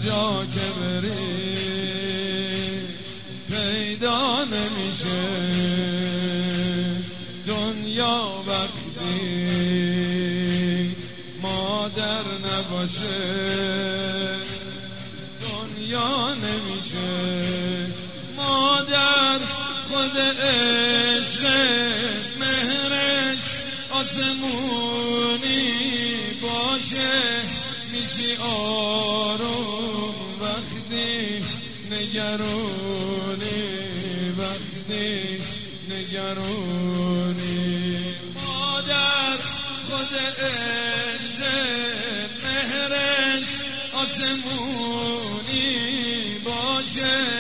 جا که بری پیدا نمیشه دنیا وقتی مادر نباشه دنیا نمیشه مادر خود عشق مهرش آسمونی باشه میشی آروم وقتی نگرونی وقتی نگرونی مادر خود عشق مهرش آسمونی باشه